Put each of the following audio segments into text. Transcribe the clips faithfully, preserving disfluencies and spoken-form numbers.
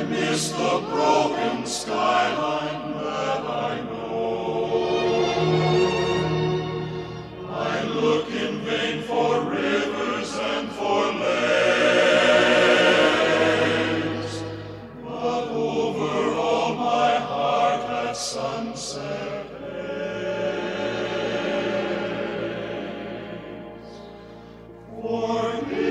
amidst the broken skyline that I know. I look in vain for rivers and for lakes, but over all my heart at sunset aches. For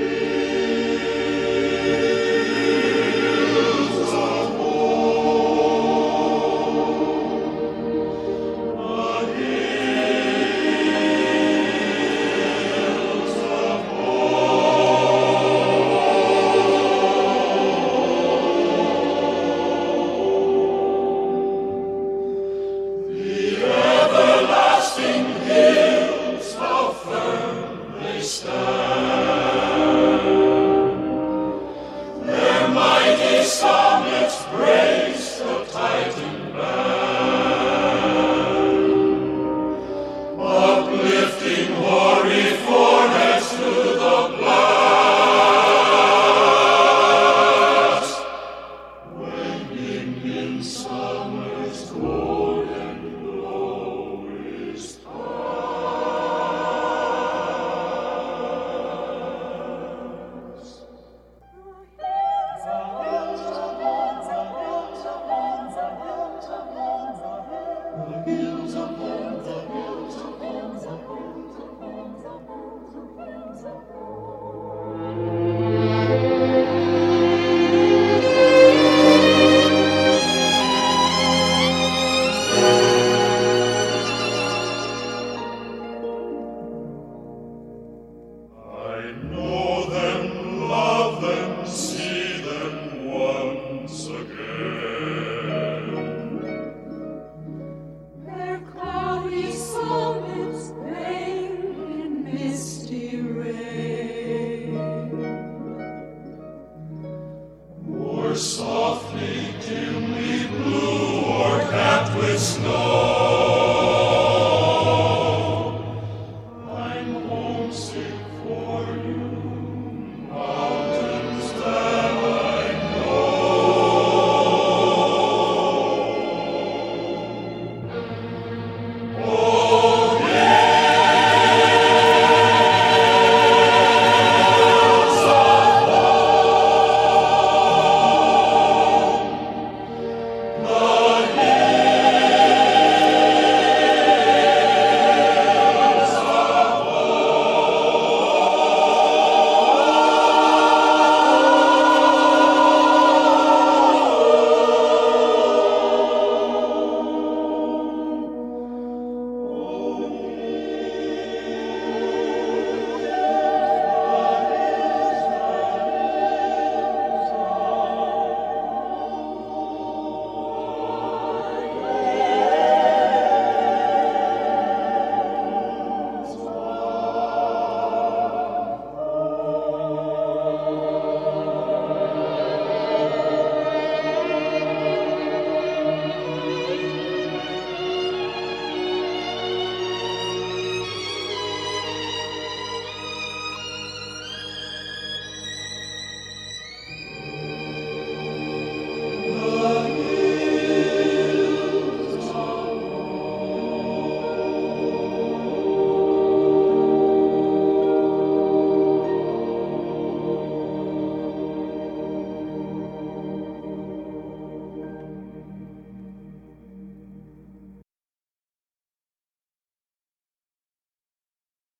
summits brace the Titan band, uplifting hoary foreheads to the blast, waning in summer's golden glow is past. Hills of home, the hills of home, the hills of home, the hills of I know them, love them, see them once again. Their cloudy summits veiled in misty rain, Or softly, dimly blue, or capped with snow.